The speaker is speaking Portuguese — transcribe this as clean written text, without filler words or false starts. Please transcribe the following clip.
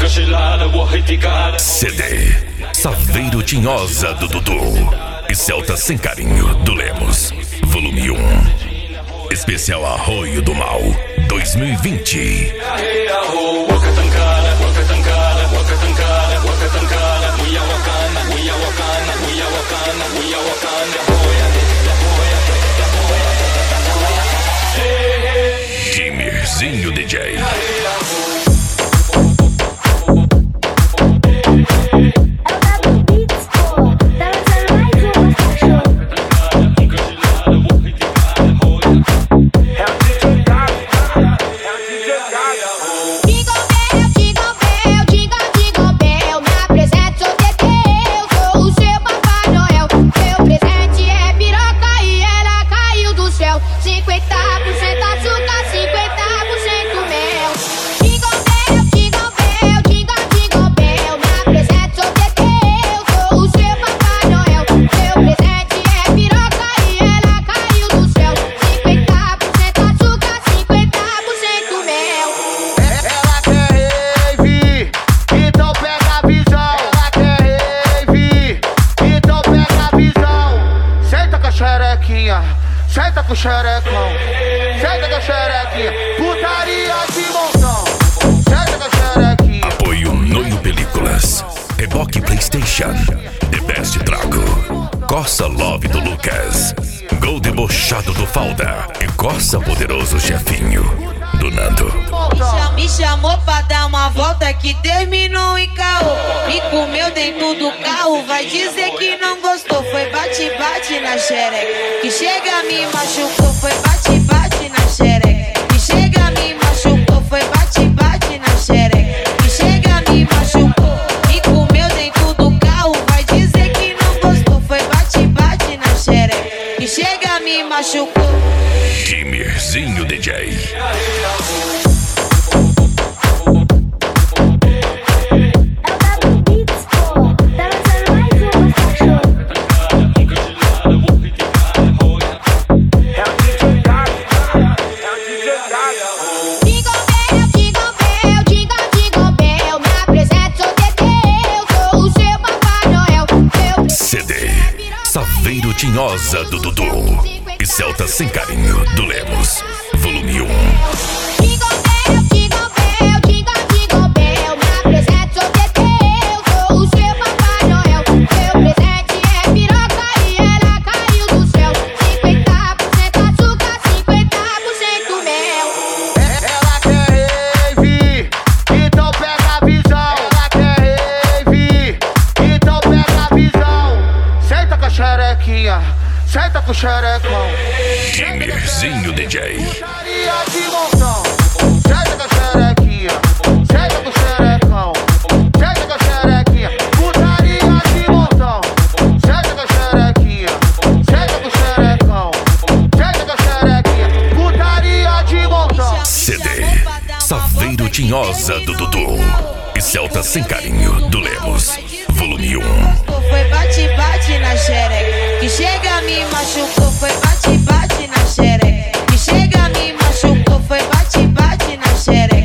CD Saveiro Tinhosa do Dudu e Celta Sem Carinho do Lemos, volume 1. Especial Arroio do Mal 2020. Timirzinho DJ. Senta com o xerecão, senta com a xerequinha, putaria de montão, senta com a xerequinha. Apoio Noio Películas, Reboque PlayStation, The Best Trago, Corsa Love do Lucas, Gol Debochado do Falda e Corsa Poderoso Chefinho do Nando. Me chamou pra dar uma volta que terminou em caô. Me comeu dentro do carro, vai dizer que não gostou. Foi bate-bate na xereca, que chega me machucou. Foi bate-bate na xereca, que chega me machucou. Foi bate-bate na xereca, que chega me machucou. Me comeu dentro do carro, vai dizer que não gostou. Foi bate-bate na xereca, que chega me machucou. Timirzinho DJ. Saveiro Tinhosa do Dudu e Celta Sem Carinho do Lemos, volume 1. Senta com o xerecão, Timirzinho DJ. putaria de montão, senta com a xerequinha, senta com o xerecão, senta com a xerequinha, putaria de montão, senta com a xerequinha, senta com o xerecão, senta com a xerequinha, putaria de montão. CD Saveiro Tinhosa do Dudu e Celta Sem Carinho do Lemos, volume 1. Foi bate-bate na xereca, que chega me machucou. Foi bate-bate na xereca, que chega me machucou. Foi bate-bate na xereca.